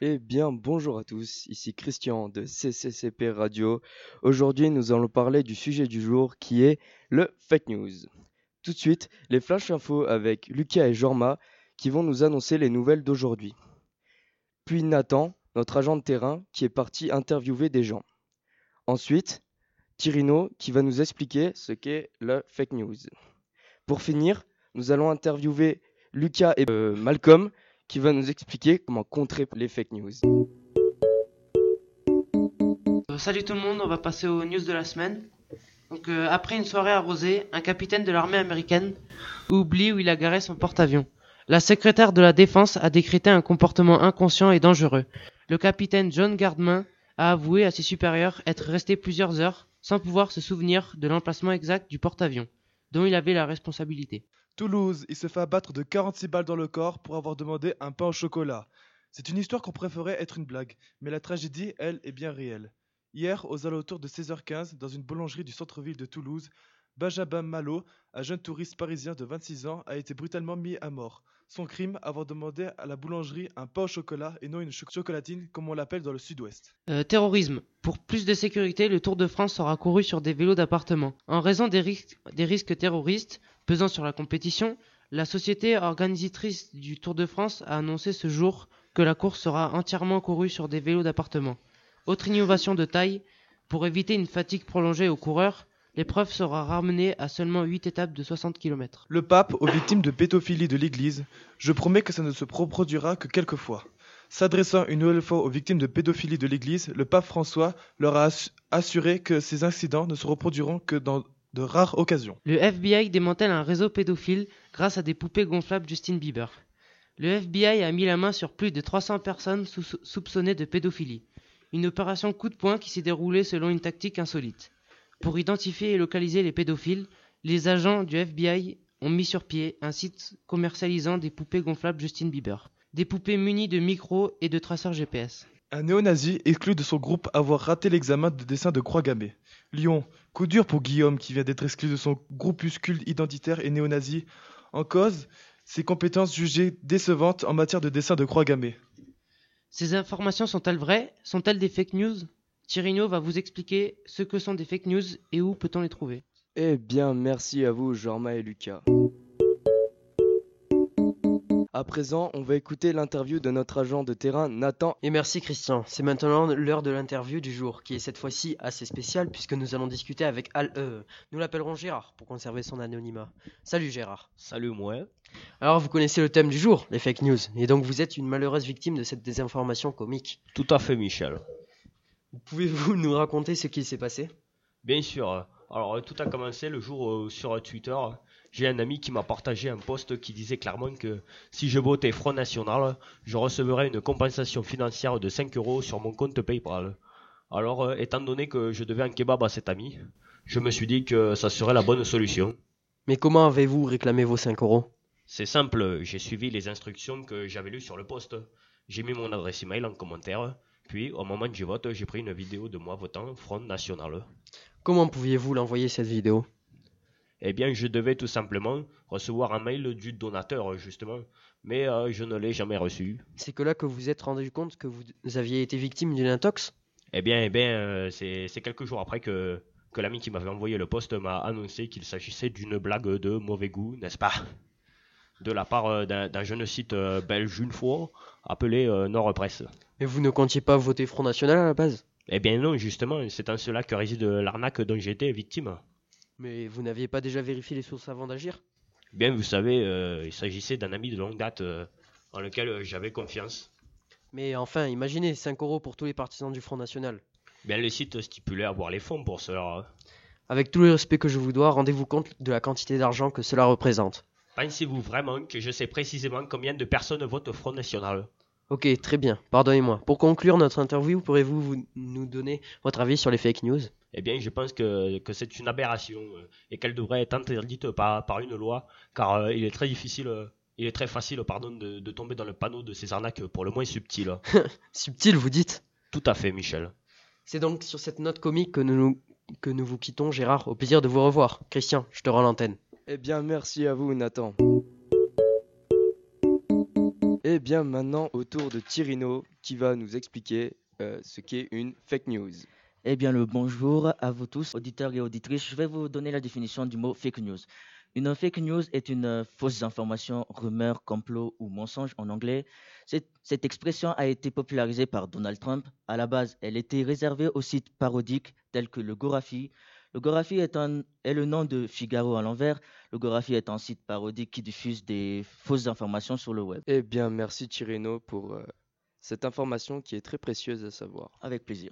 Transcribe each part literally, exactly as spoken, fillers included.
Eh bien, bonjour à tous, ici Christian de C C C P Radio. Aujourd'hui, nous allons parler du sujet du jour qui est le fake news. Tout de suite, les flash infos avec Lucas et Jorma qui vont nous annoncer les nouvelles d'aujourd'hui. Puis Nathan, notre agent de terrain, qui est parti interviewer des gens. Ensuite, Tirino qui va nous expliquer ce qu'est le fake news. Pour finir, nous allons interviewer Lucas et euh, Malcolm qui va nous expliquer comment contrer les fake news. Euh, salut tout le monde, on va passer aux news de la semaine. Donc euh, après une soirée arrosée, un capitaine de l'armée américaine oublie où il a garé son porte-avions. La secrétaire de la Défense a décrété un comportement inconscient et dangereux. Le capitaine John Gardman a avoué à ses supérieurs être resté plusieurs heures sans pouvoir se souvenir de l'emplacement exact du porte-avions, dont il avait la responsabilité. Toulouse, il se fait abattre de quarante-six balles dans le corps pour avoir demandé un pain au chocolat. C'est une histoire qu'on préférait être une blague, mais la tragédie, elle, est bien réelle. Hier, aux alentours de seize heures quinze, dans une boulangerie du centre-ville de Toulouse, Benjamin Malo, un jeune touriste parisien de vingt-six ans, a été brutalement mis à mort. Son crime, avoir demandé à la boulangerie un pain au chocolat et non une cho- chocolatine comme on l'appelle dans le sud-ouest. Euh, terrorisme. Pour plus de sécurité, le Tour de France sera couru sur des vélos d'appartement. En raison des risques, des risques terroristes pesant sur la compétition, la société organisatrice du Tour de France a annoncé ce jour que la course sera entièrement courue sur des vélos d'appartement. Autre innovation de taille, pour éviter une fatigue prolongée aux coureurs, l'épreuve sera ramenée à seulement huit étapes de soixante kilomètres. Le pape aux victimes de pédophilie de l'Église, je promets que ça ne se reproduira que quelques fois. S'adressant une nouvelle fois aux victimes de pédophilie de l'Église, le pape François leur a assu- assuré que ces incidents ne se reproduiront que dans de rares occasions. Le F B I démantèle un réseau pédophile grâce à des poupées gonflables Justin Bieber. Le F B I a mis la main sur plus de trois cents personnes sous- soupçonnées de pédophilie. Une opération coup de poing qui s'est déroulée selon une tactique insolite. Pour identifier et localiser les pédophiles, les agents du F B I ont mis sur pied un site commercialisant des poupées gonflables Justin Bieber. Des poupées munies de micros et de traceurs G P S. Un néo-nazi exclu de son groupe avoir raté l'examen de dessin de croix gammée. Lyon, coup dur pour Guillaume qui vient d'être exclu de son groupuscule identitaire et néo-nazi. En cause, ses compétences jugées décevantes en matière de dessin de croix gammée. Ces informations sont-elles vraies? Sont-elles des fake news? Tirino va vous expliquer ce que sont des fake news et où peut-on les trouver. Eh bien, merci à vous, Jorma et Lucas. À présent, on va écouter l'interview de notre agent de terrain, Nathan. Et merci Christian, c'est maintenant l'heure de l'interview du jour, qui est cette fois-ci assez spéciale puisque nous allons discuter avec Al... Euh, nous l'appellerons Gérard pour conserver son anonymat. Salut Gérard. Salut moi. Alors vous connaissez le thème du jour, les fake news, et donc vous êtes une malheureuse victime de cette désinformation comique. Tout à fait Michel. Pouvez-vous nous raconter ce qui s'est passé? Bien sûr. Alors tout a commencé le jour où sur Twitter, j'ai un ami qui m'a partagé un post qui disait clairement que si je votais Front National, je recevrais une compensation financière de cinq euros sur mon compte PayPal. Alors euh, étant donné que je devais un kebab à cet ami, je me suis dit que ça serait la bonne solution. Mais comment avez-vous réclamé vos cinq euros? C'est simple, j'ai suivi les instructions que j'avais lues sur le post. J'ai mis mon adresse email en commentaire, puis au moment du vote, j'ai pris une vidéo de moi votant Front National. Comment pouviez-vous l'envoyer cette vidéo? Eh bien, je devais tout simplement recevoir un mail du donateur, justement, mais euh, je ne l'ai jamais reçu. C'est que là que vous vous êtes rendu compte que vous aviez été victime d'une intox? Eh bien, eh bien euh, c'est, c'est quelques jours après que, que l'ami qui m'avait envoyé le post m'a annoncé qu'il s'agissait d'une blague de mauvais goût, n'est-ce pas? De la part euh, d'un, d'un jeune site euh, belge une fois, appelé euh, Nord Presse. Mais vous ne comptiez pas voter Front National à la base? Eh bien non, justement, c'est en cela que réside l'arnaque dont j'ai été victime. Mais vous n'aviez pas déjà vérifié les sources avant d'agir? Bien, vous savez, euh, il s'agissait d'un ami de longue date euh, en lequel euh, j'avais confiance. Mais enfin, imaginez, cinq euros pour tous les partisans du Front National. Bien, le site stipulait avoir les fonds pour cela. Avec tout le respect que je vous dois, rendez-vous compte de la quantité d'argent que cela représente. Pensez-vous vraiment que je sais précisément combien de personnes votent Front National? Ok, très bien, pardonnez-moi. Pour conclure notre interview, pourrez-vous vous- nous donner votre avis sur les fake news? Eh bien, je pense que, que c'est une aberration euh, et qu'elle devrait être interdite par, par une loi, car euh, il est très difficile, euh, il est très facile, pardon, de, de tomber dans le panneau de ces arnaques pour le moins subtiles. Subtil, vous dites? Tout à fait, Michel. C'est donc sur cette note comique que nous, nous- que nous vous quittons, Gérard. Au plaisir de vous revoir. Christian, je te rends l'antenne. Eh bien, merci à vous, Nathan. Et bien maintenant au tour de Tirino qui va nous expliquer euh, ce qu'est une fake news. Eh bien, le bonjour à vous tous, auditeurs et auditrices. Je vais vous donner la définition du mot fake news. Une fake news est une euh, fausse information, rumeur, complot ou mensonge en anglais. Cette, cette expression a été popularisée par Donald Trump. À la base, elle était réservée aux sites parodiques tels que le Gorafi. Le Gorafi est, un- est le nom de Figaro à l'envers. Le Gorafi est un site parodique qui diffuse des fausses informations sur le web. Eh bien merci Tirino pour euh, cette information qui est très précieuse à savoir. Avec plaisir.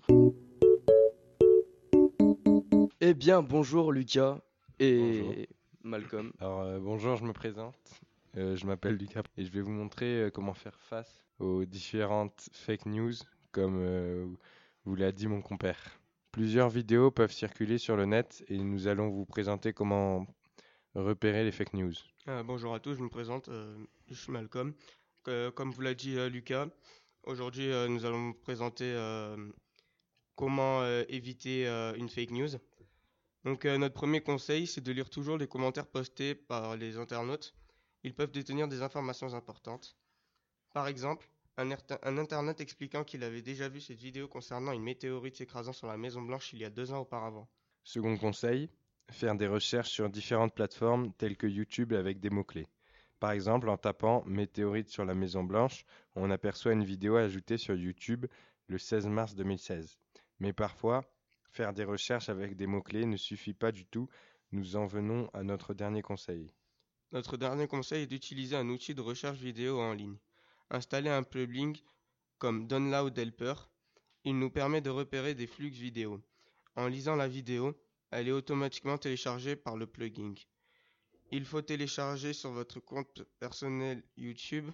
Eh bien bonjour Lucas et Bonjour. Malcolm. Alors euh, bonjour, je me présente. Euh, je m'appelle Lucas et je vais vous montrer euh, comment faire face aux différentes fake news, comme euh, vous l'a dit mon compère. Plusieurs vidéos peuvent circuler sur le net et nous allons vous présenter comment repérer les fake news. Euh, bonjour à tous, je me présente, euh, je suis Malcolm. Que- comme vous l'a dit euh, Lucas, aujourd'hui euh, nous allons vous présenter euh, comment euh, éviter euh, une fake news. Donc euh, notre premier conseil, c'est de lire toujours les commentaires postés par les internautes. Ils peuvent détenir des informations importantes. Par exemple, un, erta- un internaute expliquant qu'il avait déjà vu cette vidéo concernant une météorite s'écrasant sur la Maison Blanche il y a deux ans auparavant. Second conseil, faire des recherches sur différentes plateformes telles que YouTube avec des mots-clés. Par exemple, en tapant météorite sur la Maison Blanche, on aperçoit une vidéo ajoutée sur YouTube le seize mars deux mille seize. Mais parfois, faire des recherches avec des mots-clés ne suffit pas du tout. Nous en venons à notre dernier conseil. Notre dernier conseil est d'utiliser un outil de recherche vidéo en ligne. Installer un plugin comme Download Helper, il nous permet de repérer des flux vidéo. En lisant la vidéo, elle est automatiquement téléchargée par le plugin. Il faut télécharger sur votre compte personnel YouTube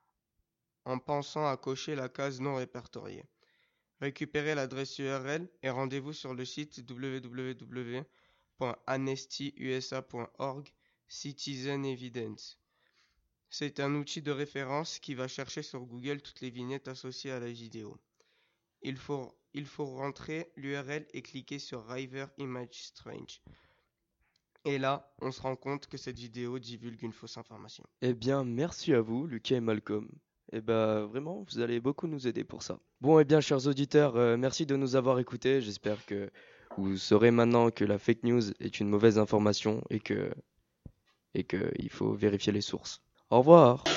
en pensant à cocher la case non répertoriée. Récupérez l'adresse U R L et rendez-vous sur le site w w w point amnesty u s a point org Citizen Evidence. C'est un outil de référence qui va chercher sur Google toutes les vignettes associées à la vidéo. Il faut, il faut rentrer l'U R L et cliquer sur River Image Strange. Et là, on se rend compte que cette vidéo divulgue une fausse information. Eh bien merci à vous Lucas et Malcolm. Eh ben vraiment vous allez beaucoup nous aider pour ça. Bon eh bien chers auditeurs, euh, merci de nous avoir écoutés. J'espère que vous saurez maintenant que la fake news est une mauvaise information et que et que il faut vérifier les sources. Au revoir.